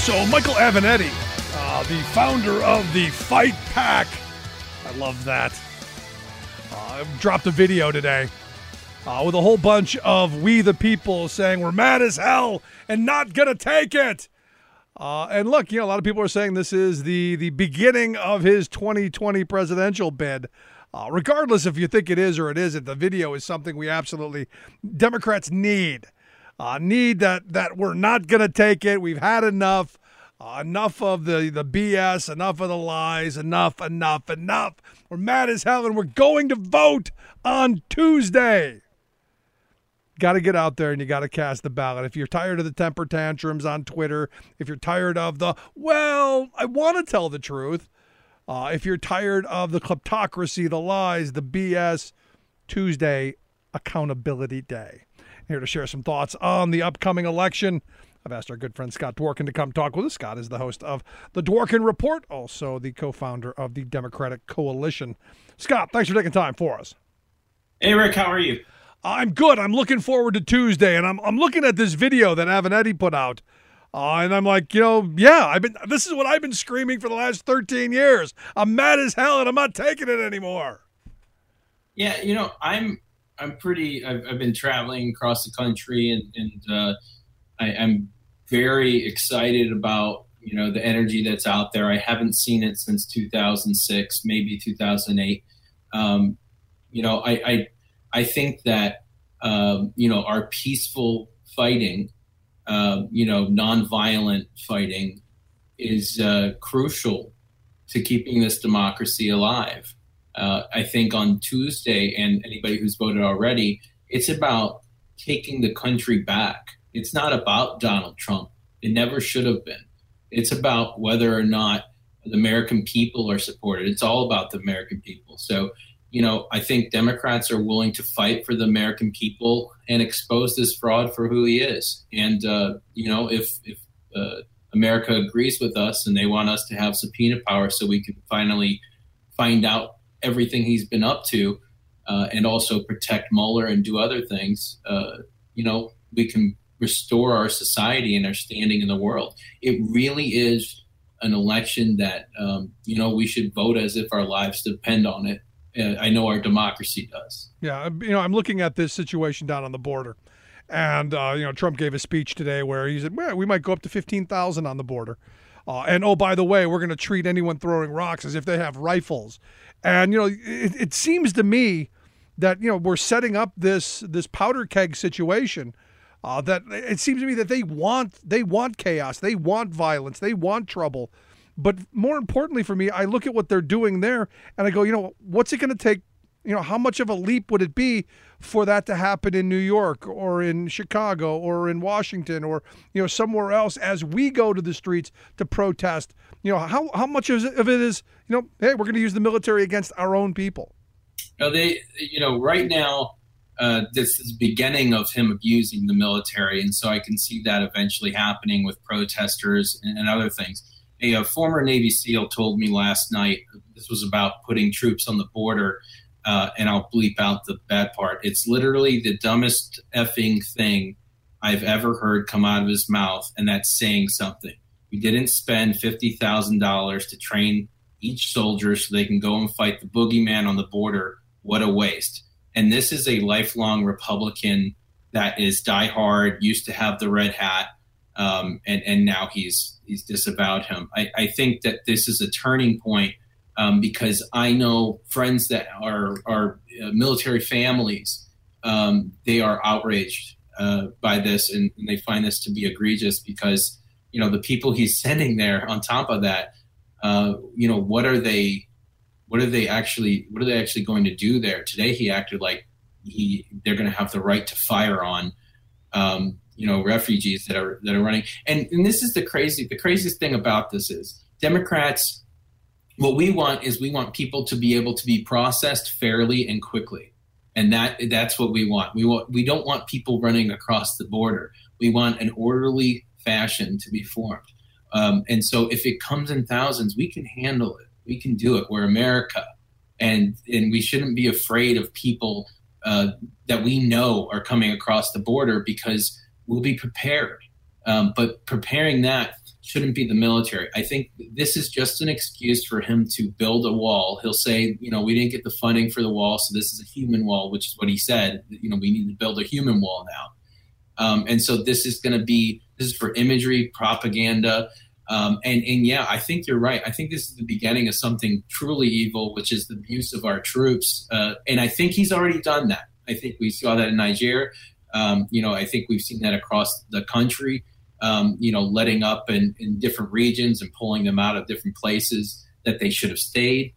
So Michael Avenatti, the founder of the Fight Pack, I love that, dropped a video today with a whole bunch of We the People saying we're mad as hell and not going to take it. And look, a lot of people are saying this is the beginning of his 2020 presidential bid. Regardless if you think it is or it isn't, the video is something we absolutely, Democrats need. Need that we're not going to take it. We've had enough. Enough of the BS, enough of the lies, enough. We're mad as hell, and we're going to vote on Tuesday. Got to get out there, and you got to cast the ballot. If you're tired of the temper tantrums on Twitter, if you're tired of the, well, I want to tell the truth, if you're tired of the kleptocracy, the lies, the BS, Tuesday, accountability day. Here to share some thoughts on the upcoming election, I've asked our good friend Scott Dworkin to come talk with us. Scott is the host of the Dworkin Report, also the co-founder of the Democratic Coalition. Scott, thanks for taking time for us. Hey, Rick, how are you? I'm good. I'm looking forward to Tuesday, and I'm looking at this video that Avenatti put out, and I'm like, this is what I've been screaming for the last 13 years. I'm mad as hell, and I'm not taking it anymore. Yeah, I'm pretty. I've been traveling across the country, and I'm very excited about the energy that's out there. I haven't seen it since 2006, maybe 2008. I think that our peaceful fighting, nonviolent fighting, is crucial to keeping this democracy alive. I think on Tuesday, and anybody who's voted already, it's about taking the country back. It's not about Donald Trump. It never should have been. It's about whether or not the American people are supported. It's all about the American people. So, I think Democrats are willing to fight for the American people and expose this fraud for who he is. And, if America agrees with us and they want us to have subpoena power so we can finally find out everything he's been up to, and also protect Mueller and do other things, we can restore our society and our standing in the world. It really is an election that, we should vote as if our lives depend on it. I know our democracy does. Yeah, I'm looking at this situation down on the border. And, Trump gave a speech today where he said, well, we might go up to 15,000 on the border. And, oh, by the way, we're going to treat anyone throwing rocks as if they have rifles. And, it seems to me that, we're setting up this powder keg situation. That it seems to me that they want chaos, they want violence, they want trouble. But more importantly for me, I look at what they're doing there and I go, what's it going to take? How much of a leap would it be for that to happen in New York or in Chicago or in Washington or, somewhere else as we go to the streets to protest? How much of it is, hey, we're going to use the military against our own people? Right now, this is the beginning of him abusing the military. And so I can see that eventually happening with protesters and other things. A former Navy SEAL told me last night, this was about putting troops on the border, and I'll bleep out the bad part. It's literally the dumbest effing thing I've ever heard come out of his mouth, and that's saying something. We didn't spend $50,000 to train each soldier so they can go and fight the boogeyman on the border. What a waste. And this is a lifelong Republican that is diehard, used to have the red hat, and now he's disavowed him. I think that this is a turning point because I know friends that are military families. They are outraged by this, and they find this to be egregious because the people he's sending there. On top of that, what are they actually going to do there? Today he acted like they're going to have the right to fire on refugees that are running. And this is the craziest thing about this is Democrats, what we want people to be able to be processed fairly and quickly. And that's what we want. We don't want people running across the border. We want an orderly fashion to be formed. And so if it comes in thousands, we can handle it. We can do it. We're America. And we shouldn't be afraid of people that we know are coming across the border because we'll be prepared. But preparing that shouldn't be the military. I think this is just an excuse for him to build a wall. He'll say, we didn't get the funding for the wall, so this is a human wall, which is what he said. We need to build a human wall now. And so this is for imagery, propaganda. I think you're right. I think this is the beginning of something truly evil, which is the abuse of our troops. And I think he's already done that. I think we saw that in Niger. I think we've seen that across the country, letting up in different regions and pulling them out of different places that they should have stayed,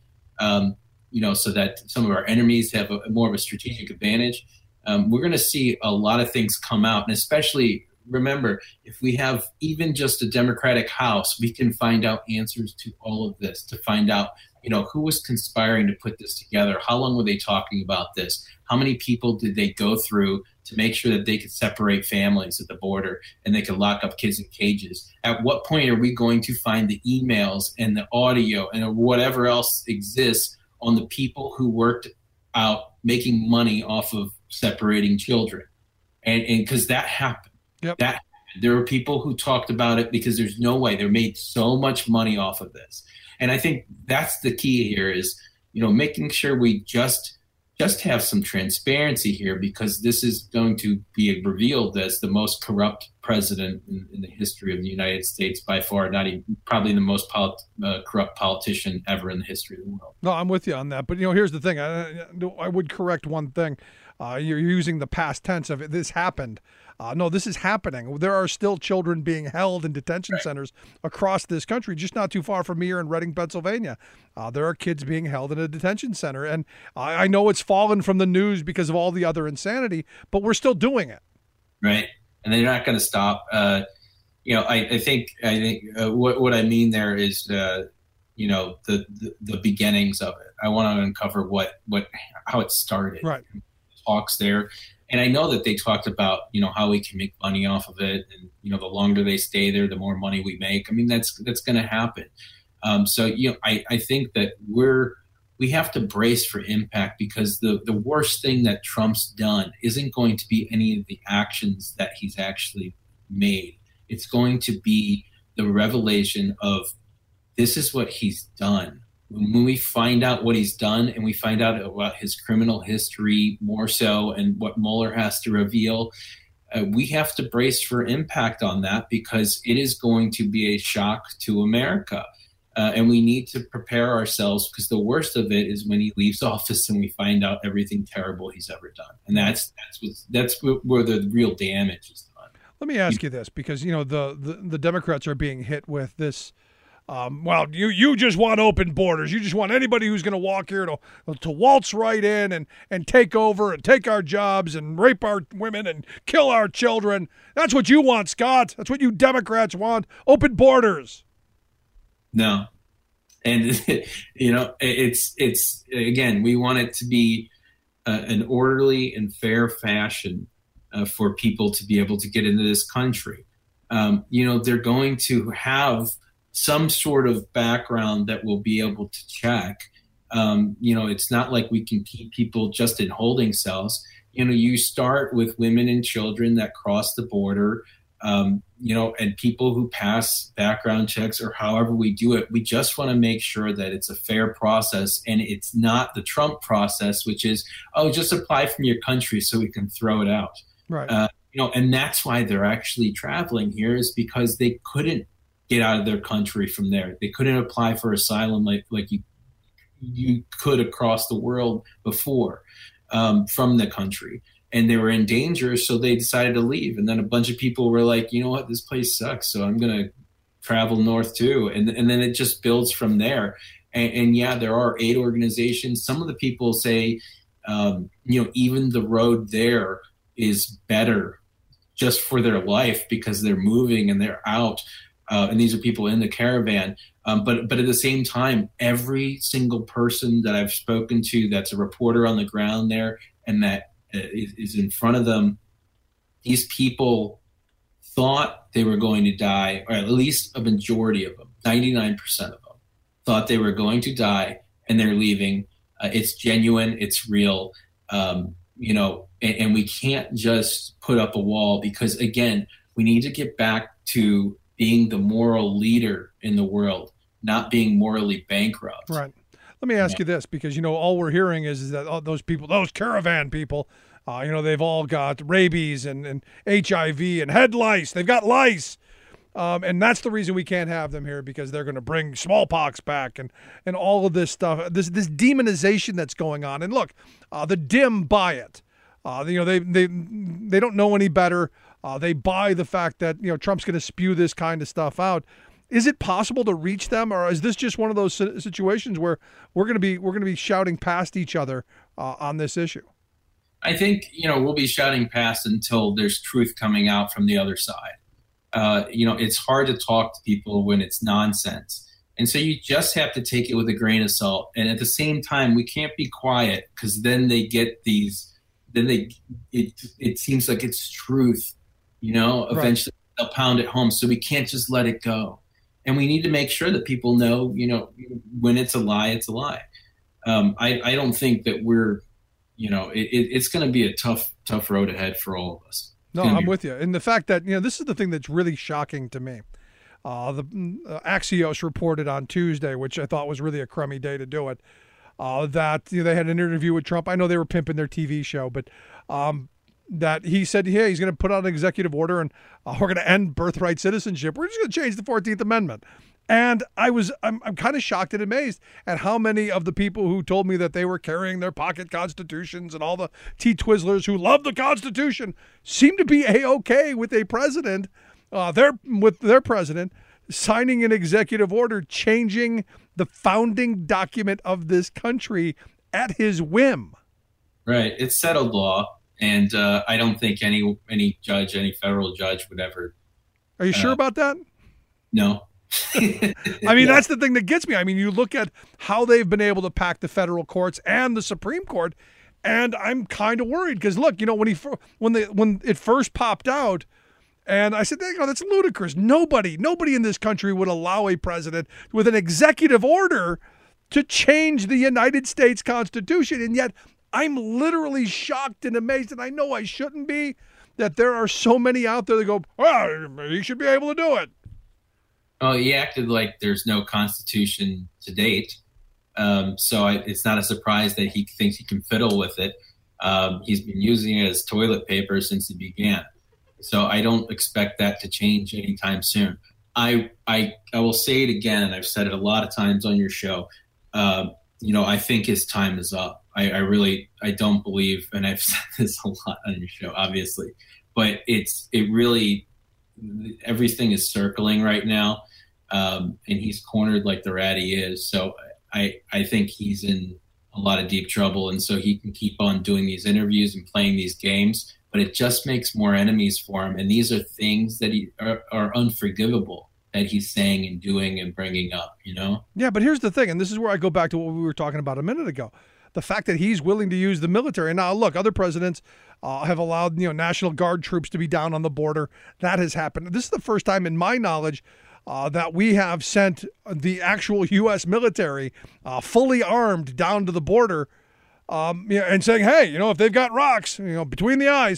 so that some of our enemies have more of a strategic advantage. We're going to see a lot of things come out. And especially, remember, if we have even just a Democratic House, we can find out answers to all of this, to find out, who was conspiring to put this together? How long were they talking about this? How many people did they go through to make sure that they could separate families at the border and they could lock up kids in cages? At what point are we going to find the emails and the audio and whatever else exists on the people who worked out making money off of separating children? And because that happened. Yep. That there were people who talked about it because there's no way. They made so much money off of this. And I think that's the key here is, making sure we just have some transparency here, because this is going to be revealed as the most corrupt president in the history of the United States by far, not even probably the most corrupt politician ever in the history of the world. No, I'm with you on that. But, here's the thing. I would correct one thing. You're using the past tense of it. This happened. No, this is happening. There are still children being held in detention centers across this country, just not too far from here in Reading, Pennsylvania. There are kids being held in a detention center. And I know it's fallen from the news because of all the other insanity, but we're still doing it. Right. And they're not going to stop. I think what I mean there is, the beginnings of it. I want to uncover how it started. Right. Talks there. And I know that they talked about, how we can make money off of it. And, the longer they stay there, the more money we make. I mean, that's going to happen. I think that we have to brace for impact, because the worst thing that Trump's done isn't going to be any of the actions that he's actually made. It's going to be the revelation of this is what he's done. When we find out what he's done and we find out about his criminal history more so, and what Mueller has to reveal, we have to brace for impact on that, because it is going to be a shock to America. And we need to prepare ourselves, because the worst of it is when he leaves office and we find out everything terrible he's ever done. And that's where the real damage is done. Let me ask you this, because, the Democrats are being hit with this. You just want open borders. You just want anybody who's going to walk here to waltz right in and take over and take our jobs and rape our women and kill our children. That's what you want, Scott. That's what you Democrats want. Open borders. No. And, it's again, we want it to be an orderly and fair fashion for people to be able to get into this country. They're going to have some sort of background that we'll be able to check. It's not like we can keep people just in holding cells. You start with women and children that cross the border, and people who pass background checks, or however we do it. We just want to make sure that it's a fair process, and it's not the Trump process, which is, just apply from your country so we can throw it out. Right. And that's why they're actually traveling here, is because they couldn't get out of their country from there. They couldn't apply for asylum like you could across the world before, from the country. And they were in danger, so they decided to leave. And then a bunch of people were like, you know what, this place sucks, so I'm going to travel north too. And then it just builds from there. And there are aid organizations. Some of the people say, even the road there is better just for their life, because they're moving and they're out. And these are people in the caravan. But at the same time, every single person that I've spoken to that's a reporter on the ground there and that is in front of them, these people thought they were going to die, or at least a majority of them, 99% of them, thought they were going to die, and they're leaving. It's genuine. It's real. And we can't just put up a wall, because, again, we need to get back to being the moral leader in the world, not being morally bankrupt. Right. Let me ask you this, because, all we're hearing is that all those people, those caravan people, they've all got rabies and HIV and head lice. They've got lice. And that's the reason we can't have them here, because they're going to bring smallpox back and all of this stuff, this demonization that's going on. And look, the dim buy it. They don't know any better. They buy the fact that, Trump's going to spew this kind of stuff out. Is it possible to reach them, or is this just one of those situations where we're going to be shouting past each other on this issue? I think, we'll be shouting past until there's truth coming out from the other side. It's hard to talk to people when it's nonsense. And so you just have to take it with a grain of salt. And at the same time, we can't be quiet, because then they get it seems like it's truth, eventually they'll pound it home. So we can't just let it go. And we need to make sure that people know, when it's a lie, it's a lie. I don't think that we're, it's going to be a tough road ahead for all of us. No, I'm with you. And the fact that, this is the thing that's really shocking to me. The Axios reported on Tuesday, which I thought was really a crummy day to do it, that they had an interview with Trump. I know they were pimping their TV show, but that he said, yeah, he's going to put out an executive order and we're going to end birthright citizenship. We're just going to change the 14th Amendment. And I'm kind of shocked and amazed at how many of the people who told me that they were carrying their pocket constitutions and all the T-Twizzlers who love the Constitution seem to be A-OK with a president, their president, signing an executive order changing the founding document of this country at his whim. Right. It's settled law. And I don't think any judge, any federal judge would ever. Are you sure about that? No. That's the thing that gets me. You look at how they've been able to pack the federal courts and the Supreme Court, and I'm kind of worried because look, when it first popped out, and I said, that's ludicrous. Nobody in this country would allow a president with an executive order to change the United States Constitution, and yet I'm literally shocked and amazed, and I know I shouldn't be, that there are so many out there that go, well, he should be able to do it. Oh, he acted like there's no Constitution to date. It's not a surprise that he thinks he can fiddle with it. He's been using it as toilet paper since he began. So I don't expect that to change anytime soon. I will say it again, and I've said it a lot of times on your show. I think his time is up. I don't believe, and I've said this a lot on your show, obviously, but everything is circling right now. And he's cornered like the rat he is. So I think he's in a lot of deep trouble. And so he can keep on doing these interviews and playing these games, but it just makes more enemies for him. And these are things that are unforgivable that he's saying and doing and bringing up, Yeah, but here's the thing, and this is where I go back to what we were talking about a minute ago. The fact that he's willing to use the military. And now, look, other presidents have allowed, National Guard troops to be down on the border. That has happened. This is the first time in my knowledge that we have sent the actual U.S. military fully armed down to the border and saying, hey, if they've got rocks, between the eyes.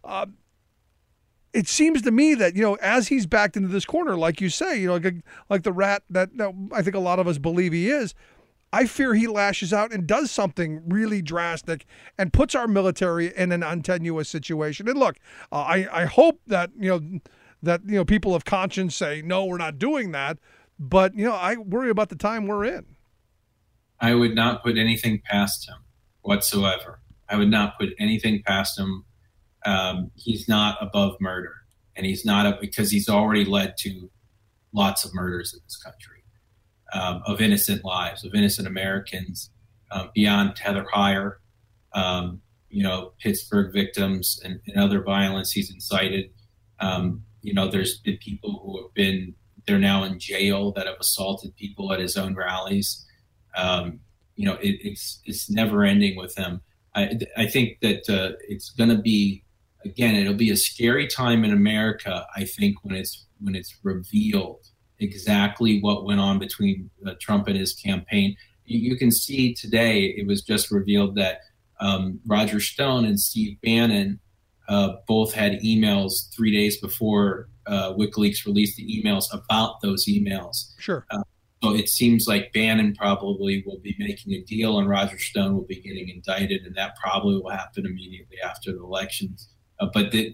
It seems to me that, as he's backed into this corner, like you say, like the rat that I think a lot of us believe he is, I fear he lashes out and does something really drastic and puts our military in an untenuous situation. And look, I hope that, people of conscience say, no, we're not doing that. But, I worry about the time we're in. I would not put anything past him whatsoever. I would not put anything past him. He's not above murder, and he's not because he's already led to lots of murders in this country. Of innocent lives, of innocent Americans, beyond Heather Heyer, Pittsburgh victims and other violence he's incited. There's been people who they're now in jail that have assaulted people at his own rallies. It's never ending with him. I think that it's going to be, again, it'll be a scary time in America, I think, when it's revealed exactly what went on between Trump and his campaign. You can see today, it was just revealed that Roger Stone and Steve Bannon both had emails 3 days before WikiLeaks released the emails about those emails. Sure. So it seems like Bannon probably will be making a deal and Roger Stone will be getting indicted, and that probably will happen immediately after the elections. But the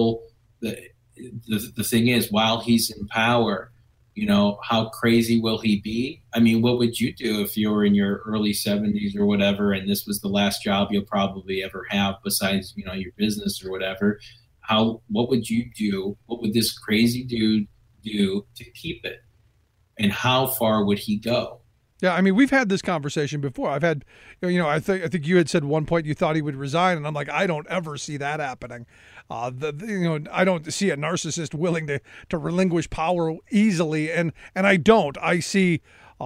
thing is, while he's in power, how crazy will he be? I mean, what would you do if you were in your early 70s or whatever, and this was the last job you'll probably ever have besides, your business or whatever? What would you do? What would this crazy dude do to keep it? And how far would he go? Yeah, I mean, we've had this conversation before. I've had, I think you had said at one point you thought he would resign, and I'm like, I don't ever see that happening. I don't see a narcissist willing to relinquish power easily, and I don't. I see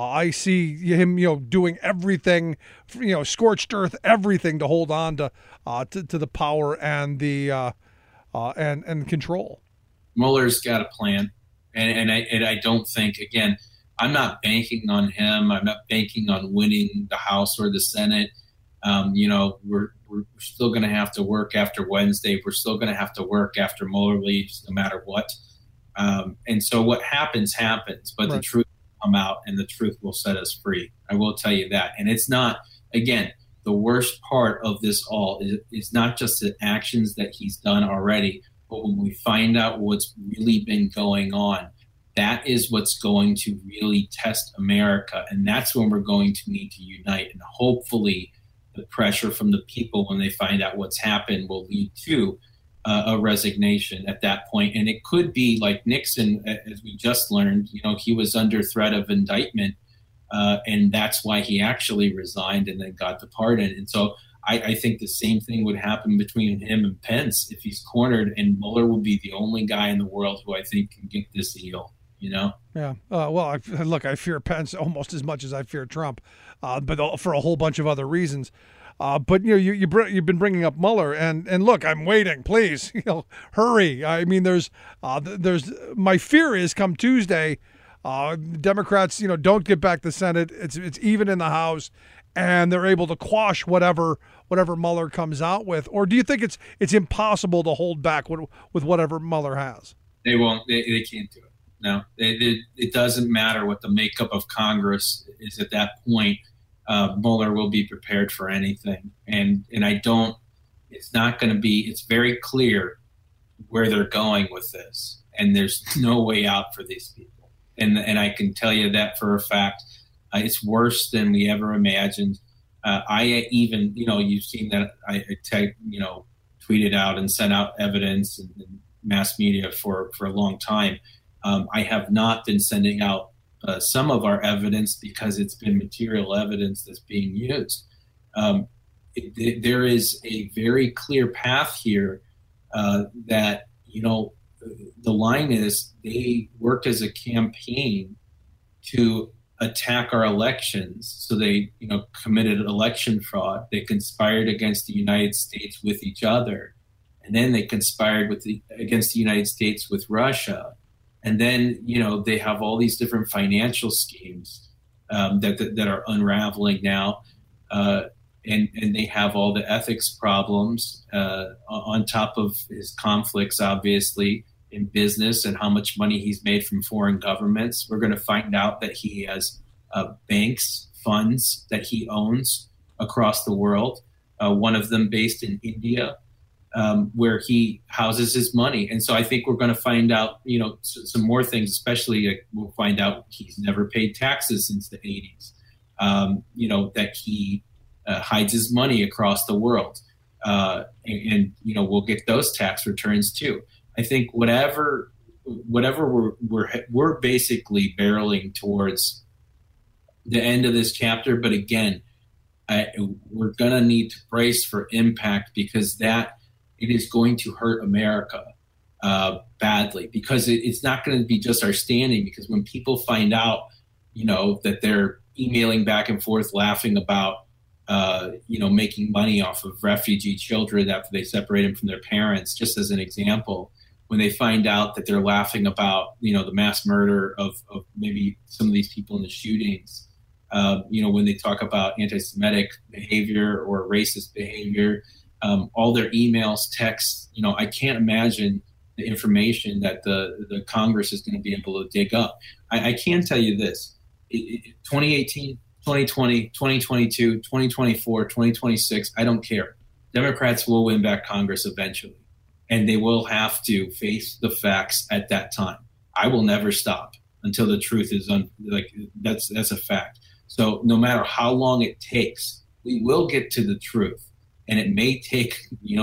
him, doing everything, scorched earth, everything to hold on to the power and the and control. Mueller's got a plan. And I don't think, again, I'm not banking on him. I'm not banking on winning the House or the Senate. We're still going to have to work after Wednesday. We're still going to have to work after Mueller leaves, no matter what. And so what happens. But right. The truth will come out, and the truth will set us free. I will tell you that. And it's not, again, the worst part of this all is not just the actions that he's done already, but when we find out what's really been going on, that is what's going to really test America. And that's when we're going to need to unite. And hopefully the pressure from the people when they find out what's happened will lead to a resignation at that point. And it could be like Nixon, as we just learned, he was under threat of indictment. And that's why he actually resigned and then got the pardon. And so I think the same thing would happen between him and Pence if he's cornered, and Mueller will be the only guy in the world who I think can get this deal, Yeah. Well, I fear Pence almost as much as I fear Trump, but for a whole bunch of other reasons. But you've been bringing up Mueller, and look, I'm waiting. Please, hurry. I mean, there's my fear is come Tuesday, Democrats, don't get back the Senate. It's even in the House, and they're able to quash whatever Mueller comes out with. Or do you think it's impossible to hold back with whatever Mueller has? They won't. They can't do it. No, it doesn't matter what the makeup of Congress is at that point. Mueller will be prepared for anything, and I don't. It's not going to be. It's very clear where they're going with this, and there's no way out for these people. And I can tell you that for a fact. It's worse than we ever imagined. I even, you've seen that I tweeted out and sent out evidence in mass media for a long time. I have not been sending out some of our evidence because it's been material evidence that's being used. There is a very clear path here that, the line is they worked as a campaign to attack our elections. So they, committed election fraud. They conspired against the United States with each other. And then they conspired against the United States with Russia. And then, they have all these different financial schemes that are unraveling now. And they have all the ethics problems on top of his conflicts, obviously, in business and how much money he's made from foreign governments. We're going to find out that he has banks, funds that he owns across the world, one of them based in India, where he houses his money. And so I think we're going to find out, some more things, especially we'll find out he's never paid taxes since the 80s, that he hides his money across the world. And we'll get those tax returns too. I think whatever we're basically barreling towards the end of this chapter. But again, we're going to need to brace for impact because it is going to hurt America badly, because it's not going to be just our standing. Because when people find out, that they're emailing back and forth, laughing about, making money off of refugee children after they separate them from their parents, just as an example, when they find out that they're laughing about, the mass murder of maybe some of these people in the shootings, when they talk about anti-Semitic behavior or racist behavior, all their emails, texts. I can't imagine the information that the Congress is going to be able to dig up. I can tell you this: 2018, 2020, 2022, 2024, 2026. I don't care. Democrats will win back Congress eventually, and they will have to face the facts at that time. I will never stop until the truth is that's a fact. So no matter how long it takes, we will get to the truth, and it may take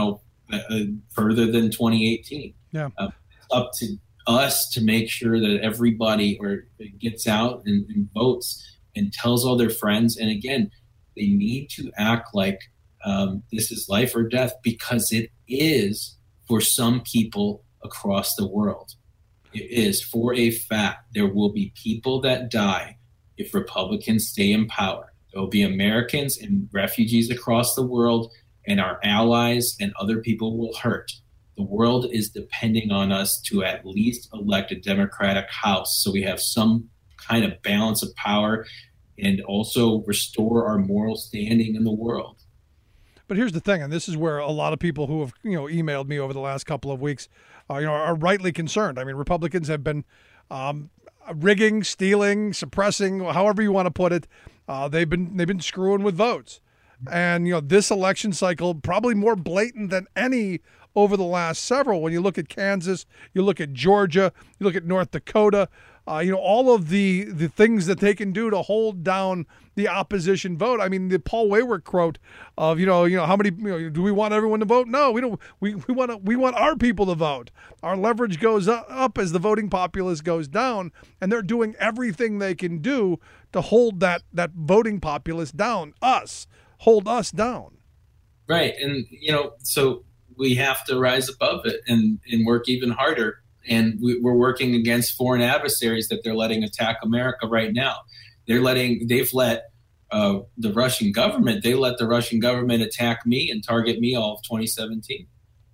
further than 2018. Yeah, it's up to us to make sure that everybody gets out and votes and tells all their friends. And again, they need to act like this is life or death, because it is for some people across the world. It is for a fact. There will be people that die if Republicans stay in power. There will be Americans and refugees across the world, and our allies and other people will hurt. The world is depending on us to at least elect a Democratic House so we have some kind of balance of power and also restore our moral standing in the world. But here's the thing, and this is where a lot of people who have emailed me over the last couple of weeks are rightly concerned. I mean, Republicans have been rigging, stealing, suppressing, however you want to put it. They've been screwing with votes. And this election cycle, probably more blatant than any over the last several. When you look at Kansas, you look at Georgia, you look at North Dakota, all of the things that they can do to hold down the opposition vote. I mean, the Paul Waywork quote of how many do we want everyone to vote? No, we don't. We want our people to vote. Our leverage goes up as the voting populace goes down, and they're doing everything they can do to hold that voting populace down. Hold us down. Right, and so we have to rise above it and work even harder. And we're working against foreign adversaries that they're letting attack America right now. They've let the Russian government. They let the Russian government attack me and target me all of 2017.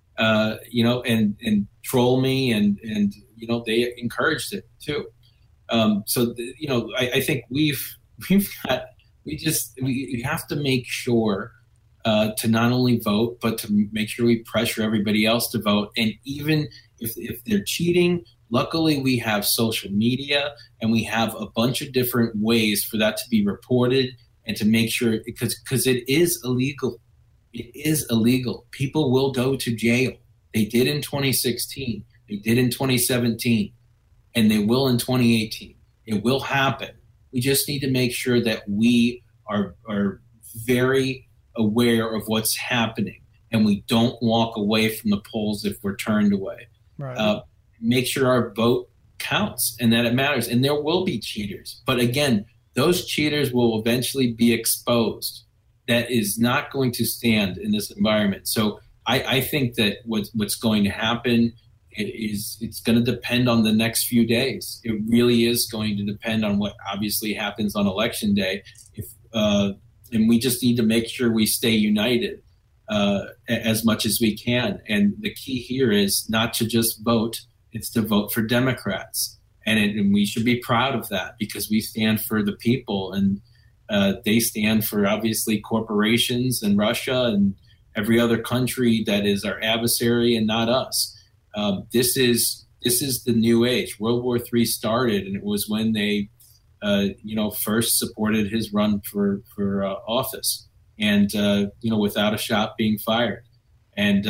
And troll me, and they encouraged it too. I think we have to make sure to not only vote, but to make sure we pressure everybody else to vote. And even if they're cheating, luckily we have social media and we have a bunch of different ways for that to be reported and to make sure, because it is illegal. It is illegal. People will go to jail. They did in 2016. They did in 2017. And they will in 2018. It will happen. We just need to make sure that we are very aware of what's happening, and we don't walk away from the polls if we're turned away. Right. Make sure our vote counts and that it matters. And there will be cheaters. But again, those cheaters will eventually be exposed. That is not going to stand in this environment. So I think that what's going to happen it's going to depend on the next few days. It really is going to depend on what obviously happens on Election Day. And we just need to make sure we stay united as much as we can. And the key here is not to just vote, it's to vote for Democrats. And we should be proud of that, because we stand for the people, and they stand for obviously corporations and Russia and every other country that is our adversary and not us. This is the new age. World War III started, and it was when they first supported his run for office, and without a shot being fired. And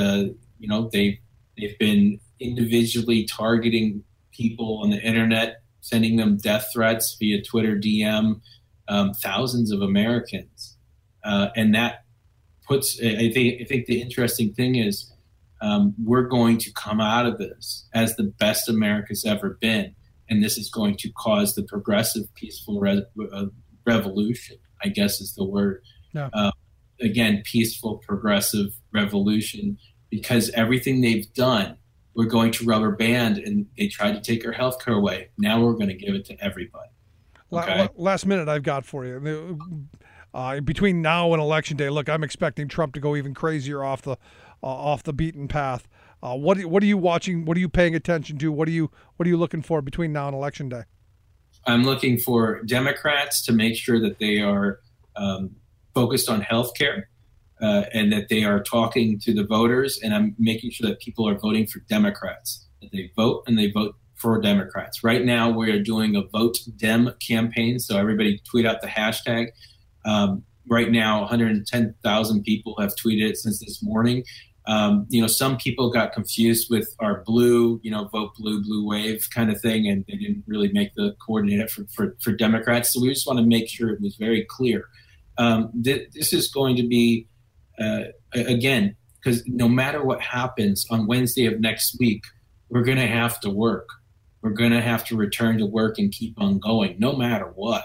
they've been individually targeting people on the internet, sending them death threats via Twitter DM, thousands of Americans, and that puts. I think the interesting thing is we're going to come out of this as the best America's ever been. And this is going to cause the progressive, peaceful revolution, I guess is the word. Yeah. Again, peaceful, progressive revolution, because everything they've done, we're going to rubber band, and they tried to take our health care away. Now we're going to give it to everybody. Okay? Last minute I've got for you. Between now and Election Day, look, I'm expecting Trump to go even crazier off the beaten path. What are you watching? What are you paying attention to? What are you looking for between now and Election Day? I'm looking for Democrats to make sure that they are focused on health care. and that they are talking to the voters, and I'm making sure that people are voting for Democrats, that they vote and they vote for Democrats. Right now, we are doing a Vote Dem campaign, so everybody tweet out the hashtag. Right now, 110,000 people have tweeted it since this morning. Some people got confused with our blue, vote blue, blue wave kind of thing, and they didn't really make the coordinate for Democrats. So we just want to make sure it was very clear. This is going to be, again, because no matter what happens on Wednesday of next week, we're going to have to work. We're going to have to return to work and keep on going, no matter what.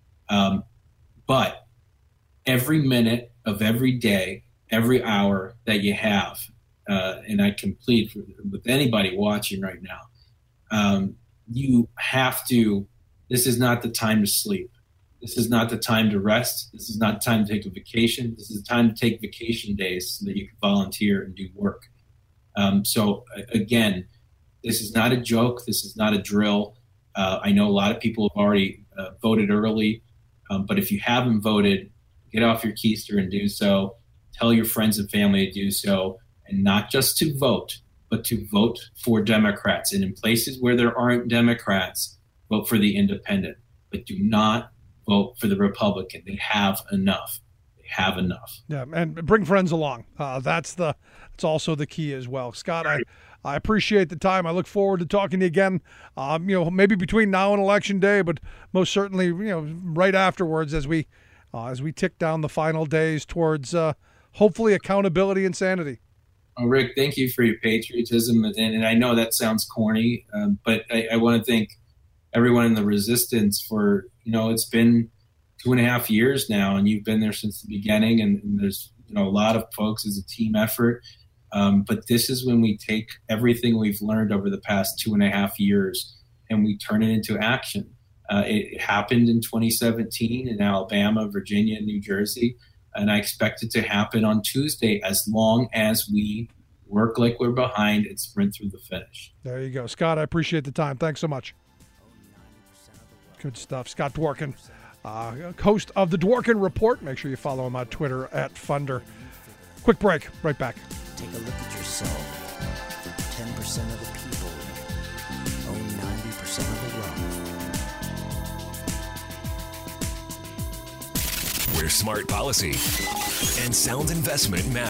But every minute of every day, every hour that you have, and I can plead with anybody watching right now, you have to, this is not the time to sleep. This is not the time to rest. This is not the time to take a vacation. This is the time to take vacation days so that you can volunteer and do work. So again, this is not a joke. This is not a drill. I know a lot of people have already voted early, but if you haven't voted, get off your keister and do so. Tell your friends and family to do so, and not just to vote, but to vote for Democrats. And in places where there aren't Democrats, vote for the independent, but do not vote for the Republican. They have enough. They have enough. Yeah, and bring friends along. That's also the key as well. Scott, I appreciate the time. I look forward to talking to you again, maybe between now and Election Day, but most certainly, right afterwards as we tick down the final days towards hopefully accountability and sanity. Oh, Rick, thank you for your patriotism. And I know that sounds corny, but I want to thank everyone in the resistance for, it's been 2.5 years now, and you've been there since the beginning. And there's, a lot of folks as a team effort. But this is when we take everything we've learned over the past 2.5 years and we turn it into action. It happened in 2017 in Alabama, Virginia, and New Jersey. And I expect it to happen on Tuesday as long as we work like we're behind and sprint through the finish. There you go. Scott, I appreciate the time. Thanks so much. Good stuff. Scott Dworkin, host of the Dworkin Report. Make sure you follow him on Twitter @Funder. Quick break. Right back. Take a look at yourself. 10% of the people own 90% of the wealth. Where smart policy and sound investment matter.